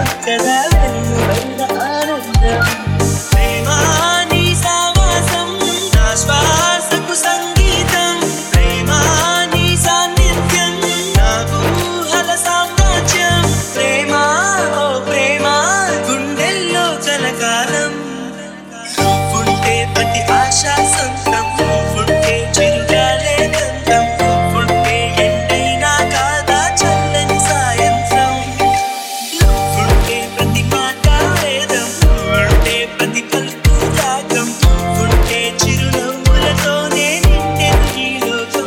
కదా వెలువైన ఆనందం ప్రేమ నీ సావాసం నా శ్వాసకు సంగీతం ప్రేమ నీ సాన్నిధ్యం నా ఊహల సామ్రాజ్యం ప్రేమ ఓ ప్రేమ గుండెల్లో కలకాలం నువ్వుంటే ప్రతి ఆశ సొంతం నువ్వుంటే చిరుగాలే గంధం నువ్వుంటే ఎండైనా కాదా చల్లని సాయంత్రం నువ్వుంటే ప్రతి మాట వేదం నువ్వుంటే ప్రతి పలుకు రాగం నువ్వుంటే చిరునవ్వులతోనే నిండెను ఈ లోకం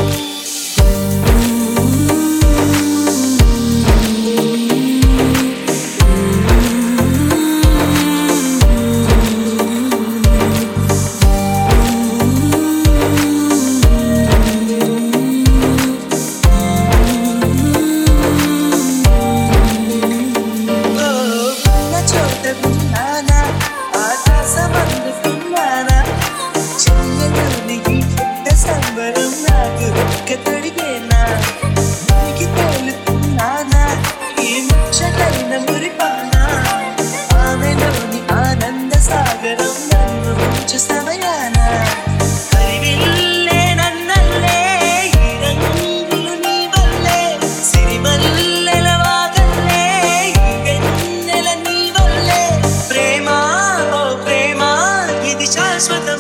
ఉన్న చోట విన్నానా ఆకాశమందుకున్నానా చెయ్యలోని ఈ పెద్ద సంబరం నాకు ఒక్క తొడిగేనా నీకి తేలుతున్నానా ఈ ముచ్చటైన మురిపానా ఆమెలోని ఆనంద సాగరం నన్ను ముంచు సమయాన హరివిల్లే నన్నల్లే ఈ రంగులు నీ వల్లే సిరిమల్లెల వాగల్లే ఈ వెన్నెల నీ వల్లే ప్రేమ ఓ ప్రేమ ఇది శాశ్వత